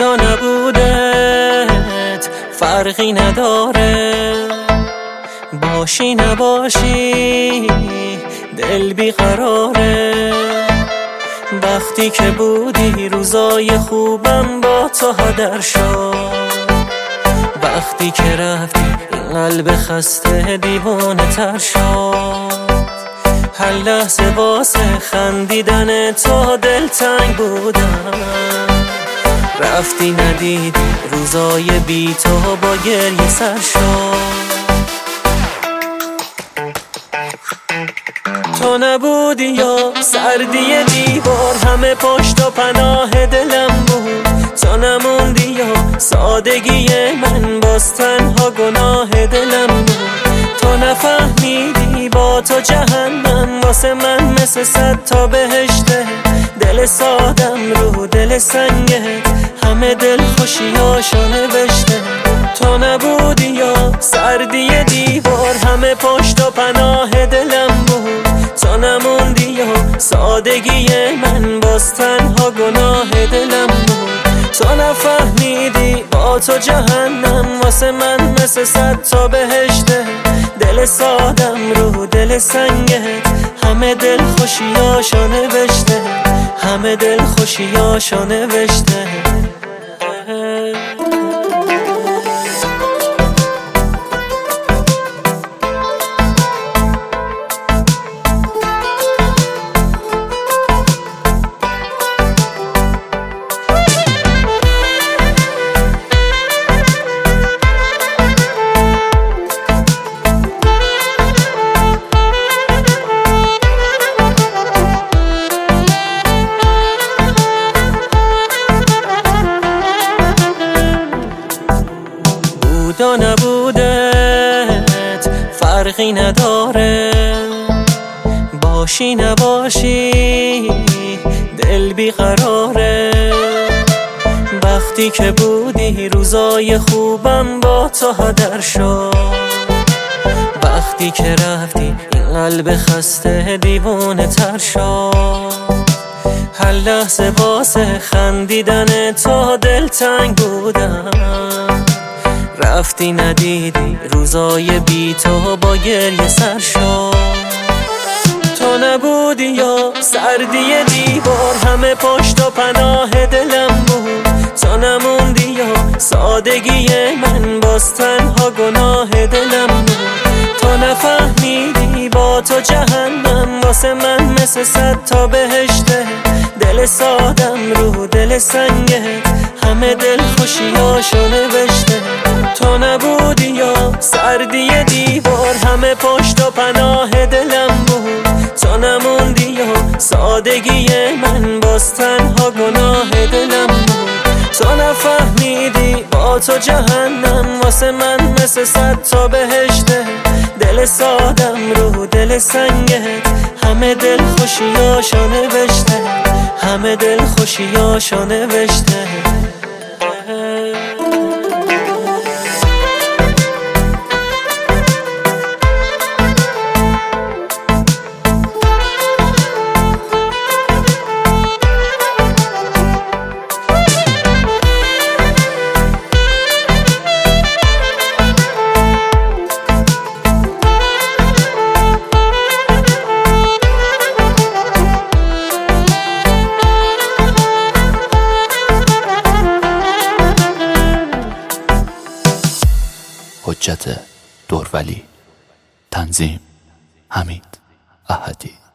و نبودت فرقی نداره، باشی نباشی دل بیقراره. وقتی که بودی روزای خوبم با تو هدر شد، وقتی که رفتی این قلب خسته دیوانه تر شد. هر لحظه واسه خندیدن تو دلتنگ بودم، رفتی ندیدی روزای بی تو با گریه سر شد. تو نبودی یا سردی دیوار، همه پشت و پناه دلم بود. تو نموندی یا سادگی من، باز تنها گناه دلم بود. تو نفهمیدی با تو جهنم واسه من مثل 100 تا بهشته. دل سادم رو دل سنگت همه دل خوشیاشو نوشته. تو نبودی یا سردی دیوار، همه پشت و پناه دلم بود. تو نموندی یا سادگی من، باز تنها گناه دلم بود. تو نفهمیدی با تو جهنم واسه من مثل 100 تا بهشته. دل سادم رو دل سنگت همه دل خوشیاشو نوشته، همه دل خوشیاشو نوشته. و نبودت فرقی نداره، باشی نباشی دل بیقراره. وقتی که بودی روزای خوبم با تو هدر شد، وقتی که رفتی این قلب خسته دیوانه تر شد. هر لحظه واسه خندیدن تو دلتنگ بودم، رفتی ندیدی روزای بی تو با گریه سر شد. تو نبودی یا سردی دیوار، همه پشت و پناه دلم بود. تو نموندی یا سادگی من، باز تنها گناه دلم بود. تو نفهمیدی با تو جهنم واسه من مثل 100 تا بهشته. دل سادم رو دل سنگت همه دل خوشیاشو نوشته. تو نبودی یا سردی دیوار، همه پشت و پناه دلم بود. تو نموندی یا سادگی من، باز تنها گناه دلم بود. تو نفهمیدی با تو جهنم واسه من مثل 100 تا بهشته. دل سادم رو دل سنگت همه دل خوشیاشو نوشته، همه دل خوشیاشو نوشته. حجت دورولی. تنظیم حمید احدی.